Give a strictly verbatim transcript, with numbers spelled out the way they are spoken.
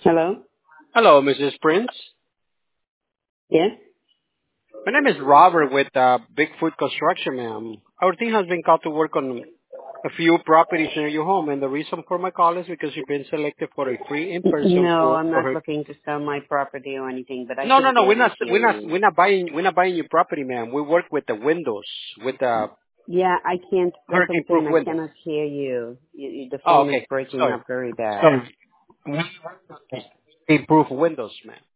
Hello? Hello, Missus Prince. Yes? My name is Robert with uh, Bigfoot Construction, ma'am. Our team has been called to work on a few properties near your home, and the reason for my call is because you've been selected for a free N- in-person No, quote I'm for not her. looking to sell my property or anything, but I No, no, can no. We're barely not. hear We're not. you. We're not buying. We're not buying your property, ma'am. We work with the windows, with the Yeah, I can't, that's what I'm hurricane-proof saying, I windows. cannot hear you. you, you the Oh, phone is okay. breaking Sorry. up very bad. Sorry. We work with hurricane-proof windows, ma'am.